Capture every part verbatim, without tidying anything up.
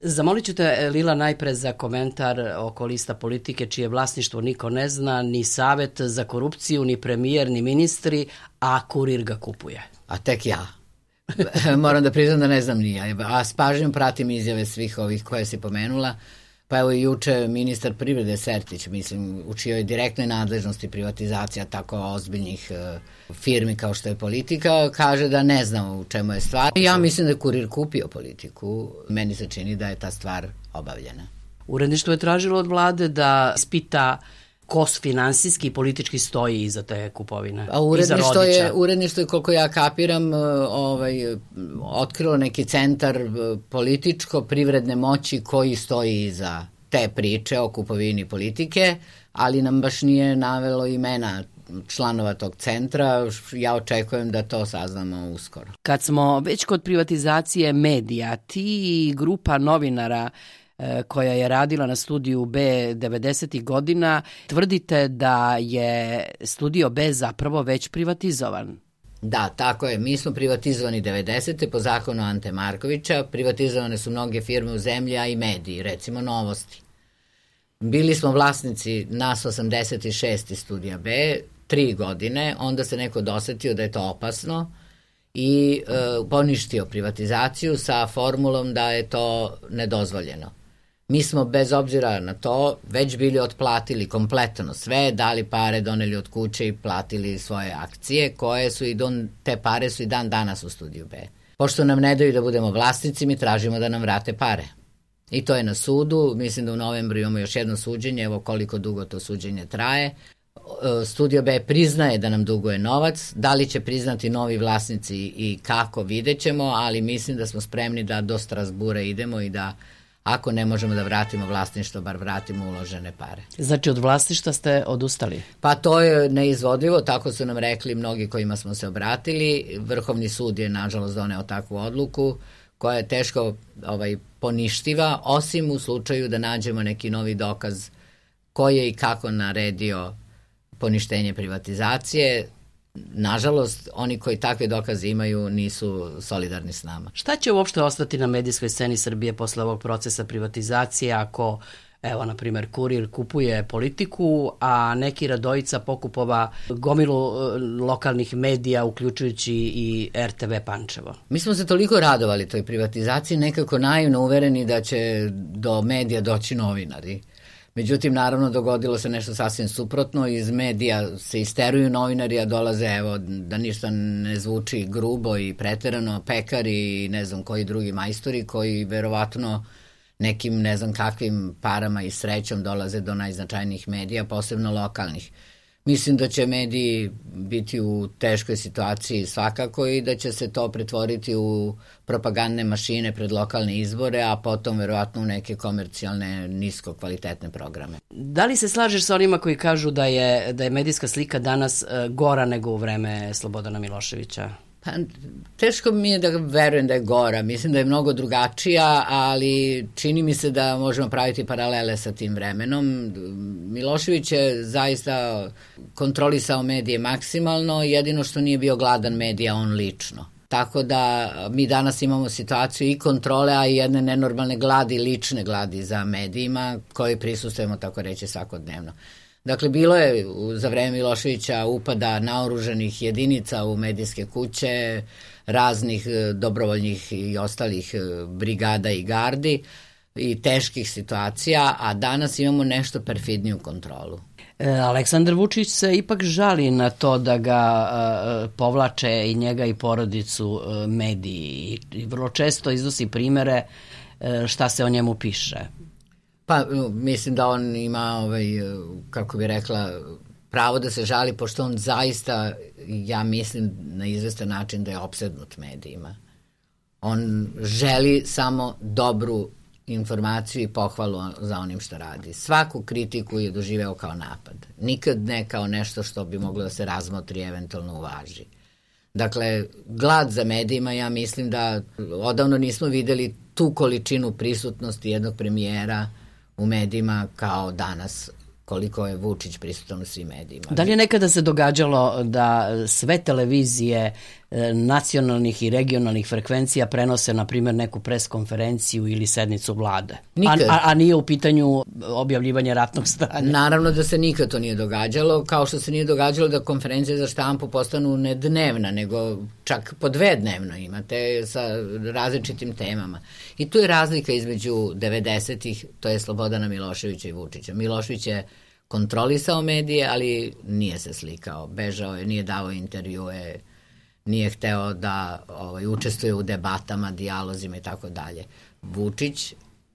Zamolit ću te, Lila, najpre za komentar oko lista politike čije vlasništvo niko ne zna, ni savet za korupciju, ni premijer, ni ministri, a Kurir ga kupuje. A tek ja. Moram da priznam da ne znam ni ja, a s pažnjom pratim izjave svih ovih koje si pomenula. Pa evo i juče ministar privrede Sertić, mislim, u čijoj direktnoj nadležnosti privatizacija tako ozbiljnih uh, firmi kao što je Politika, kaže da ne znam u čemu je stvar. Ja mislim da je Kurir kupio Politiku, meni se čini da je ta stvar obavljena. Uredništvo je tražilo od vlade da ispita ko finansijski i politički stoji iza te kupovine. A uredništvo je, uredništvo je, koliko ja kapiram, ovaj, otkrilo neki centar političko-privredne moći koji stoji iza te priče o kupovini Politike, ali nam baš nije navelo imena članova tog centra. Ja očekujem da to saznamo uskoro. Kad smo već kod privatizacije medija, ti i grupa novinara koja je radila na Studiju B devedesetih godina, tvrdite da je Studio B zapravo već privatizovan. Da, tako je. Mi smo privatizovani devedesete po zakonu Ante Markovića. Privatizovane su mnoge firme u zemlji, a i mediji, recimo Novosti. Bili smo vlasnici nas osamdeset šest Studija B, tri godine, onda se neko dosetio da je to opasno i e, poništio privatizaciju sa formulom da je to nedozvoljeno. Mi smo bez obzira na to već bili otplatili kompletno sve, dali pare, doneli od kuće i platili svoje akcije, koje su i don, te pare su i dan danas u Studiju B. Pošto nam ne daju da budemo vlasnici, mi tražimo da nam vrate pare. I to je na sudu, mislim da u novembru imamo još jedno suđenje, evo koliko dugo to suđenje traje. Studio B priznaje da nam duguje novac, da li će priznati novi vlasnici i kako, vidjet ćemo, ali mislim da smo spremni da do Strasbura idemo i da ako ne možemo da vratimo vlasništvo, bar vratimo uložene pare. Znači od vlasništva ste odustali? Pa to je neizvodljivo, tako su nam rekli mnogi kojima smo se obratili. Vrhovni sud je nažalost doneo takvu odluku koja je teško ovaj, poništiva, osim u slučaju da nađemo neki novi dokaz koji je i kako naredio poništenje privatizacije. Nažalost, oni koji takve dokaze imaju nisu solidarni s nama. Šta će uopšte ostati na medijskoj sceni Srbije posle ovog procesa privatizacije ako, evo, na primjer, Kurir kupuje Politiku, a neki Radojica pokupova gomilu lokalnih medija, uključujući i R T V Pančevo? Mi smo se toliko radovali toj privatizaciji, nekako naivno uvereni da će do medija doći novinari. Međutim, naravno, dogodilo se nešto sasvim suprotno. Iz medija se isteruju novinari, a dolaze, evo, da ništa ne zvuči grubo i preterano, pekari i ne znam koji drugi majstori koji verovatno nekim ne znam kakvim parama i srećom dolaze do najznačajnijih medija, posebno lokalnih. Mislim da će mediji biti u teškoj situaciji svakako i da će se to pretvoriti u propagandne mašine pred lokalne izbore, a potom verovatno u neke komercijalne nisko kvalitetne programe. Da li se slažeš sa onima koji kažu da je, da je medijska slika danas gora nego u vreme Slobodana Miloševića? Pa, teško mi je da verujem da je gora, mislim da je mnogo drugačija, ali čini mi se da možemo praviti paralele sa tim vremenom. Milošević je zaista kontrolisao medije maksimalno, jedino što nije bio gladan medija on lično. Tako da mi danas imamo situaciju i kontrole, a i jedne nenormalne gladi, lične gladi za medijima koje prisustujemo, tako reći, svakodnevno. Dakle, bilo je za vreme Miloševića upada naoružanih jedinica u medijske kuće, raznih dobrovoljnih i ostalih brigada i gardi i teških situacija, a danas imamo nešto perfidniju kontrolu. E, Aleksandar Vučić se ipak žali na to da ga e, povlače i njega i porodicu e, mediji i vrlo često iznosi primere e, šta se o njemu piše. Pa mislim da on ima, ovaj, kako bi rekla, pravo da se žali, pošto on zaista, ja mislim na izvestan način da je opsednut medijima. On želi samo dobru informaciju i pohvalu za onim što radi. Svaku kritiku je doživeo kao napad. Nikad ne kao nešto što bi moglo da se razmotri i eventualno uvaži. Dakle, glad za medijima, ja mislim da odavno nismo videli tu količinu prisutnosti jednog premijera u medijima kao danas, koliko je Vučić prisutan u svim medijima. Da li je nekada se događalo da sve televizije nacionalnih i regionalnih frekvencija prenose, na primjer, neku preskonferenciju ili sednicu vlade. A, a, a nije u pitanju objavljivanje ratnog stanja. Naravno da se nikad to nije događalo, kao što se nije događalo da konferencije za štampu postanu ne dnevna, nego čak po dve dnevno imate sa različitim temama. I tu je razlika između devedesetih, to je Slobodana Miloševića i Vučića. Milošević je kontrolisao medije, ali nije se slikao, bežao je, nije dao intervjue, nije hteo da ovaj, učestvuje u debatama, dijalozima i tako dalje. Vučić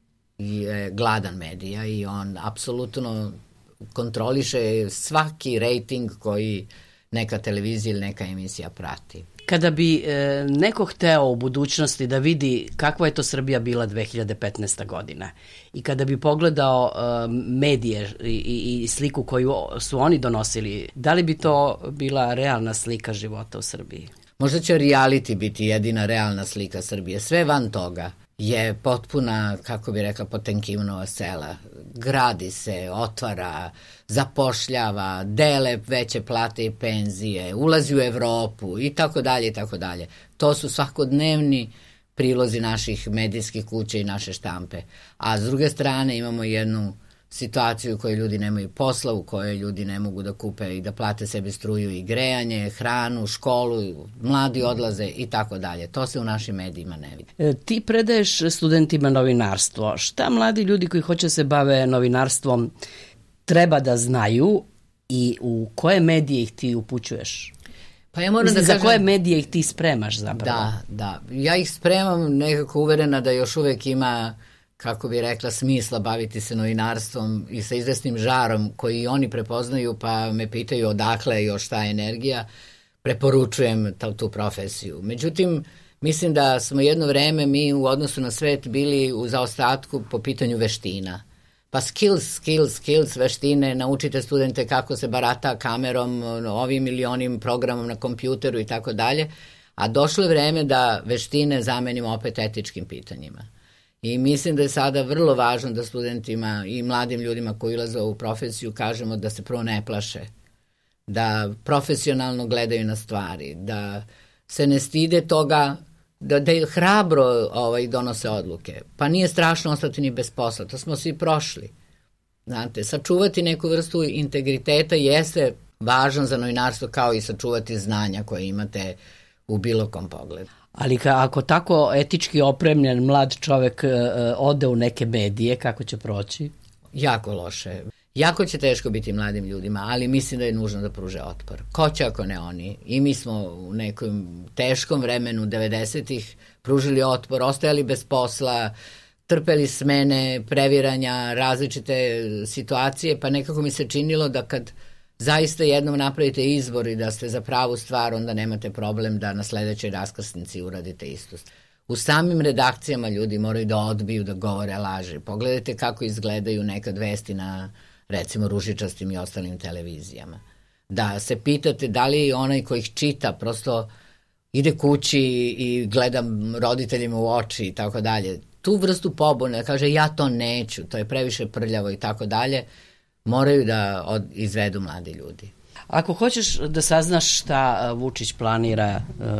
je gladan medija i on apsolutno kontroliše svaki rejting koji neka televizija ili neka emisija prati. Kada bi e, neko hteo u budućnosti da vidi kakva je to Srbija bila dve hiljade petnaeste. godina i kada bi pogledao e, medije i, i, i sliku koju su oni donosili, da li bi to bila realna slika života u Srbiji? Možda će reality biti jedina realna slika Srbije. Sve van toga je potpuna, kako bi rekla, Potemkinova sela. Gradi se, otvara, zapošljava, dele veće plate i penzije, ulazi u Evropu i tako dalje i tako dalje. To su svakodnevni prilozi naših medijskih kuća i naše štampe. A s druge strane imamo jednu situaciju u kojoj ljudi nemaju posla, u kojoj ljudi ne mogu da kupe i da plate sebi struju i grejanje, hranu, školu, mladi odlaze i tako dalje. To se u našim medijima ne vidi. E, ti predaješ studentima novinarstvo. Šta mladi ljudi koji hoće se bave novinarstvom treba da znaju i u koje medije ih ti upućuješ? Pa ja moram Mislim, da kažem, za koje medije ih ti spremaš zapravo? Da, da. Ja ih spremam nekako uverena da još uvek ima, kako bi rekla, smisla baviti se novinarstvom i sa izvesnim žarom koji oni prepoznaju, pa me pitaju odakle još ta energija, preporučujem ta, tu profesiju. Međutim, mislim da smo jedno vreme mi u odnosu na svet bili u zaostatku po pitanju veština. Pa skills, skills, skills, veštine, naučite studente kako se barata kamerom, ovim ili onim programom na kompjuteru i tako dalje, a došlo je vreme da veštine zamenimo opet etičkim pitanjima. I mislim da je sada vrlo važno da studentima i mladim ljudima koji ulaze u profesiju kažemo da se prvo ne plaše, da profesionalno gledaju na stvari, da se ne stide toga, da, da hrabro ovaj, donose odluke. Pa nije strašno ostati ni bez posla, to smo svi prošli. Znate, sačuvati neku vrstu integriteta jeste važan za novinarstvo, kao i sačuvati znanja koje imate u bilo kom pogledu. Ali ka, ako tako etički opremljen mlad čovek e, ode u neke medije, kako će proći? Jako loše. Jako će teško biti mladim ljudima, ali mislim da je nužno da pruže otpor. Ko će ako ne oni? I mi smo u nekom teškom vremenu devedesetih pružili otpor, ostajali bez posla, trpeli smene, previranja, različite situacije, pa nekako mi se činilo da kad zaista jednom napravite izbor i da ste za pravu stvar, onda nemate problem da na sledećoj raskrsnici uradite isto. U samim redakcijama ljudi moraju da odbiju da govore laži. Pogledajte kako izgledaju nekad vesti na, recimo, ružičastim i ostalim televizijama. Da se pitate da li onaj ko ih čita prosto ide kući i gleda roditeljima u oči i tako dalje. Tu vrstu pobune, kaže ja to neću, to je previše prljavo i tako dalje, moraju da od, izvedu mladi ljudi. Ako hoćeš da saznaš šta Vučić planira,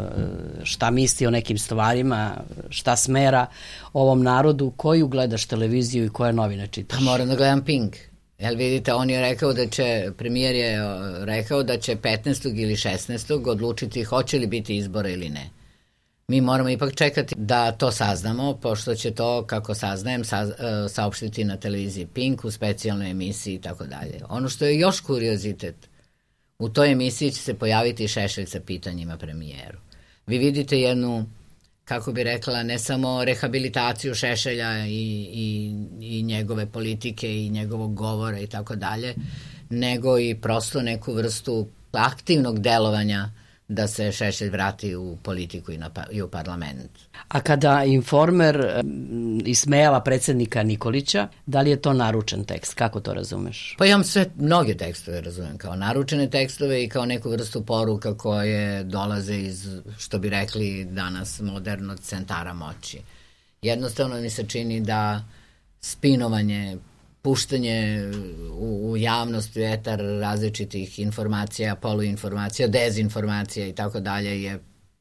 šta misli o nekim stvarima, šta smera ovom narodu, koju gledaš televiziju i koje novine čitaš? Pa moram da gledam Pink. Jel vidite, on je rekao da će, premijer je rekao da će petnaestog ili šesnaestog odlučiti hoće li biti izbora ili ne. Mi moramo ipak čekati da to saznamo, pošto će to, kako saznajem, sa, saopštiti na televiziji Pink u specijalnoj emisiji i tako dalje. Ono što je još kuriozitet, u toj emisiji će se pojaviti Šešelj sa pitanjima premijeru. Vi vidite jednu, kako bi rekla, ne samo rehabilitaciju Šešelja i, i, i njegove politike i njegovog govora i tako dalje, nego i prosto neku vrstu aktivnog delovanja da se Šešelj vrati u politiku i, na, i u parlament. A kada Informer ismejava predsjednika Nikolića, da li je to naručen tekst? Kako to razumeš? Pa ja sve, mnoge tekstove razumem kao naručene tekstove i kao neku vrstu poruka koje dolaze iz, što bi rekli danas, modernog centara moći. Jednostavno mi se čini da spinovanje, puštanje u, u javnost, u etar različitih informacija, poluinformacija, dezinformacija i tako dalje je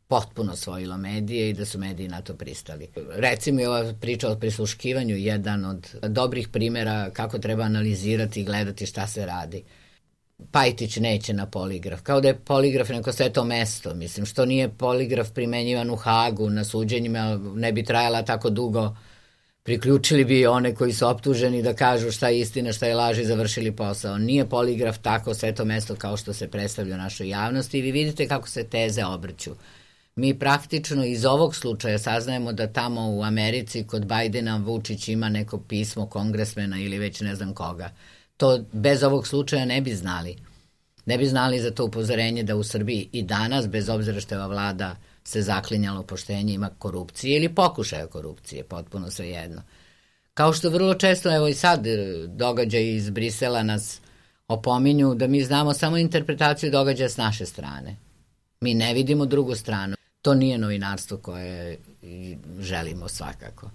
potpuno osvojilo medije i da su mediji na to pristali. Recimo i ova priča o prisluškivanju jedan od dobrih primjera kako treba analizirati i gledati šta se radi. Pajtić neće na poligraf, kao da je poligraf neko sveto mesto, mislim, što nije poligraf primenjivan u Hagu na suđenjima, ne bi trajala tako dugo, priključili bi one koji su optuženi da kažu šta je istina, šta je laž i završili posao. Nije poligraf tako sveto mesto kao što se predstavlja u našoj javnosti i vi vidite kako se teze obrću. Mi praktično iz ovog slučaja saznajemo da tamo u Americi kod Bajdena Vučić ima neko pismo kongresmena ili već ne znam koga. To bez ovog slučaja ne bi znali. Ne bi znali za to upozorenje da u Srbiji i danas, bez obzira što je ova vlada se zaklinjalo poštenje, ima korupcije ili pokušaja korupcije, potpuno svejedno. Kao što vrlo često, evo i sad događaji iz Brisela nas opominju da mi znamo samo interpretaciju događaja s naše strane. Mi ne vidimo drugu stranu. To nije novinarstvo koje želimo svakako.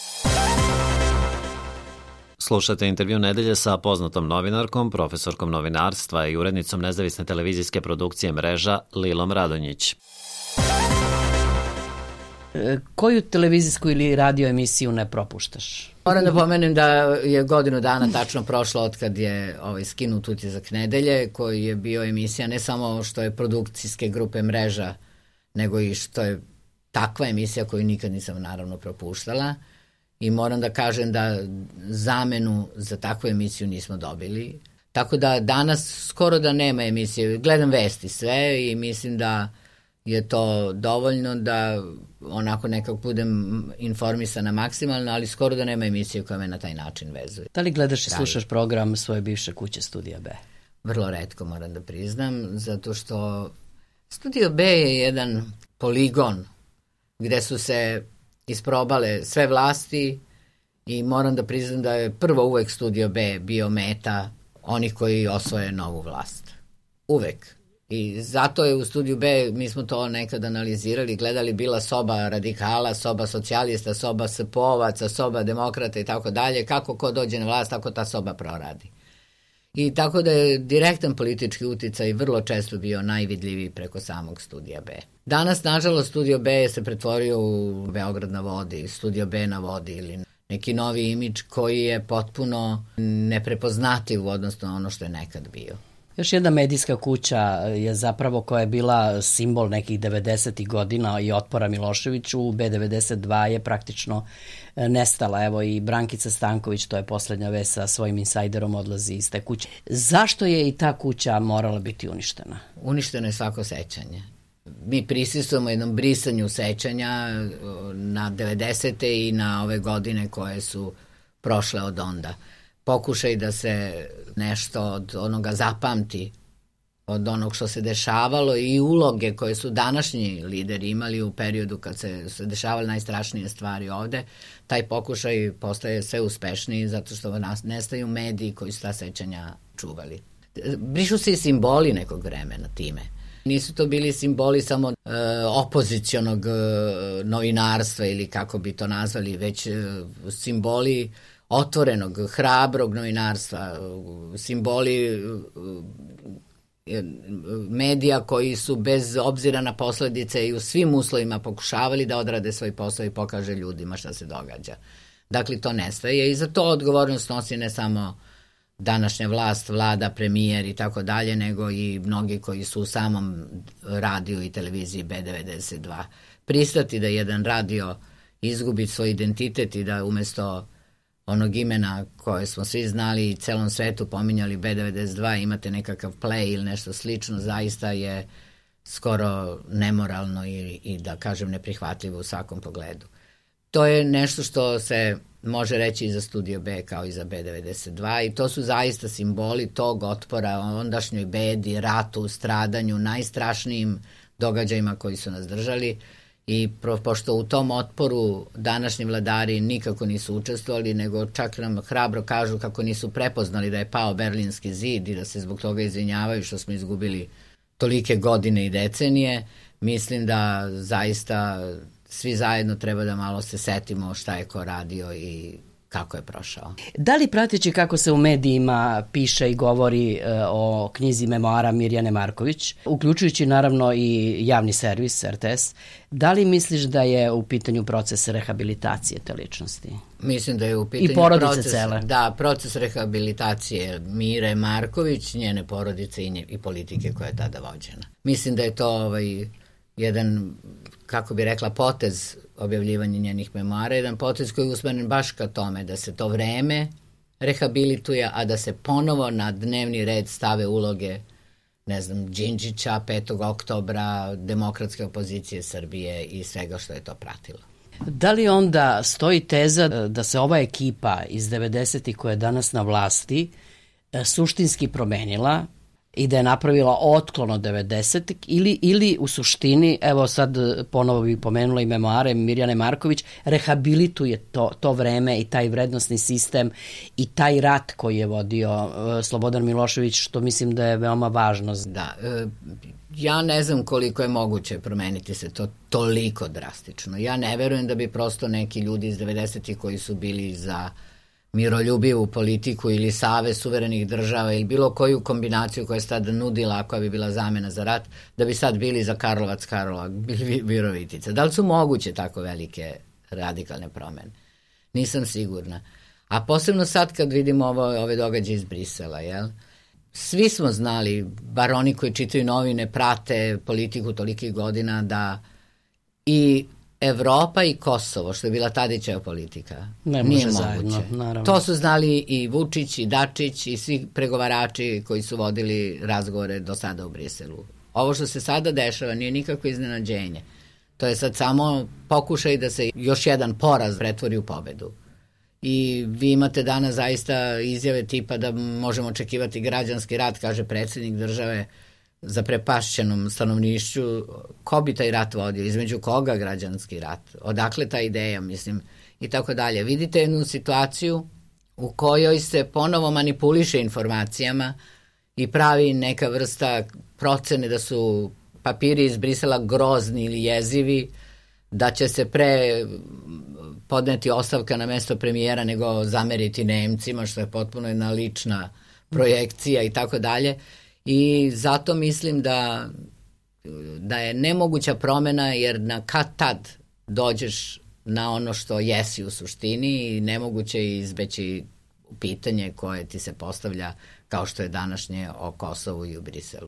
Slušate intervju nedelje sa poznatom novinarkom, profesorkom novinarstva i urednicom nezavisne televizijske produkcije Mreža Lilom Radonjić. Koju televizijsku ili radio emisiju ne propuštaš? Moram da pomenem da je godinu dana tačno prošlo od kad je ovaj, skinut Utisak nedelje, koji je bio emisija ne samo što je produkcijske grupe Mreža, nego i što je takva emisija koju nikad nisam naravno propuštala. I moram da kažem da zamenu za takvu emisiju nismo dobili. Tako da danas skoro da nema emisije. Gledam vesti sve i mislim da je to dovoljno da onako nekako budem informisana maksimalno, ali skoro da nema emisije koja me na taj način vezuje. Da li gledaš i slušaš program svoje bivše kuće Studija B? Vrlo retko moram da priznam, zato što Studio B je jedan poligon gde su se isprobale sve vlasti i moram da priznam da je prvo uvek Studio B bio meta onih koji osvoje novu vlast. Uvek. I zato je u Studiju B, mi smo to nekad analizirali, gledali, bila soba radikala, soba socijalista, soba S P O-vaca, soba demokrata i tako dalje. Kako ko dođe na vlast, tako ta soba proradi. I tako da je direktan politički uticaj vrlo često bio najvidljiviji preko samog Studija B. Danas, nažalost, Studio B se pretvorio u Beograd na vodi, Studio B na vodi ili neki novi imidž koji je potpuno neprepoznativ u odnosu na ono što je nekad bio. Još jedna medijska kuća je zapravo koja je bila simbol nekih devedesetih godina i otpora Miloševiću, B devedeset dva je praktično nestala. Evo i Brankica Stanković, to je poslednja vest, sa svojim insajderom odlazi iz te kuće. Zašto je i ta kuća morala biti uništena? Uništeno je svako sećanje. Mi prisustujemo jednom brisanju sećanja na devedesete i na ove godine koje su prošle od onda. Pokušaj da se nešto od onoga zapamti, od onog što se dešavalo i uloge koje su današnji lideri imali u periodu kad se, se dešavale najstrašnije stvari ovde, taj pokušaj postaje sve uspešniji zato što nas nestaju mediji koji su ta sećanja čuvali. Brišu se i simboli nekog vremena time. Nisu to bili simboli samo e, opozicionog e, novinarstva ili kako bi to nazvali, već e, simboli otvorenog, hrabrog novinarstva, simboli medija koji su bez obzira na posledice i u svim uslovima pokušavali da odrade svoj posao i pokaže ljudima šta se događa. Dakle, to nestaje i za to odgovornost nosi ne samo današnja vlast, vlada, premijer i tako dalje, nego i mnogi koji su u samom radiju i televiziji B devedeset dva. Pristati da jedan radio izgubi svoj identitet i da umesto onog imena koje smo svi znali i celom svetu pominjali B devedeset dva, imate nekakav play ili nešto slično, zaista je skoro nemoralno i, i da kažem neprihvatljivo u svakom pogledu. To je nešto što se može reći i za Studio B kao i za B devedeset dva i to su zaista simboli tog otpora ondašnjoj bedi, ratu, stradanju, najstrašnijim događajima koji su nas držali. I pro, pošto u tom otporu današnji vladari nikako nisu učestvovali, nego čak nam hrabro kažu kako nisu prepoznali da je pao Berlinski zid i da se zbog toga izvinjavaju što smo izgubili tolike godine i decenije, mislim da zaista svi zajedno treba da malo se setimo šta je ko radio i kako je prošao. Da li prateći kako se u medijima piše i govori e, o knjizi memoara Mirjane Marković, uključujući naravno i javni servis R T S, da li misliš da je u pitanju proces rehabilitacije te ličnosti? Mislim da je u pitanju I porodice proces, cele. Da, proces rehabilitacije Mire Marković, njene porodice i, nje, i politike koja je tada vođena. Mislim da je to ovaj, jedan, kako bi rekla, potez objavljivanje njenih memoara, jedan potez koji je usmeren baš ka tome da se to vreme rehabilituje, a da se ponovo na dnevni red stave uloge, ne znam, Đinđića, petog oktobra, demokratske opozicije Srbije i svega što je to pratilo. Da li onda stoji teza da se ova ekipa iz devedesetih koja je danas na vlasti suštinski promenila i da je napravila otklon od devedesetih ili, ili u suštini, evo sad ponovo bih pomenula i memoare Mirjane Marković, rehabilituje to, to vreme i taj vrednosni sistem i taj rat koji je vodio uh, Slobodan Milošević, što mislim da je veoma važno. Da, e, ja ne znam koliko je moguće promeniti se to toliko drastično. Ja ne verujem da bi prosto neki ljudi iz devedesetih koji su bili za miroljubivu politiku ili savez suverenih država ili bilo koju kombinaciju koja je sad nudila, koja bi bila zamena za rat, da bi sad bili za Karlovac, Karlovac, Virovitica. Da li su moguće tako velike radikalne promene? Nisam sigurna. A posebno sad kad vidimo ovo, ove događaje iz Brisela, jel? Svi smo znali, bar oni koji čitaju novine, prate politiku tolikih godina, da i Evropa i Kosovo, što je bila Tadićeva politika, ne nije može moguće. Zajedno, naravno. To su znali i Vučić i Dačić i svi pregovarači koji su vodili razgovore do sada u Briselu. Ovo što se sada dešava nije nikako iznenađenje. To je sad samo pokušaj da se još jedan poraz pretvori u pobedu. I vi imate danas zaista izjave tipa da možemo očekivati građanski rat, kaže predsjednik države, za prepašćenom stanovnišću. Ko bi taj rat vodio? Između koga građanski rat? Odakle ta ideja, mislim, i tako dalje. Vidite jednu situaciju u kojoj se ponovo manipuliše informacijama i pravi neka vrsta procene da su papiri iz Brisela grozni ili jezivi, da će se pre podneti ostavka na mesto premijera nego zameriti Nemcima, što je potpuno jedna lična projekcija i tako dalje. I zato mislim da, da je nemoguća promena, jer na kad tad dođeš na ono što jesi u suštini i nemoguće je izbeći pitanje koje ti se postavlja kao što je današnje o Kosovu i u Briselu.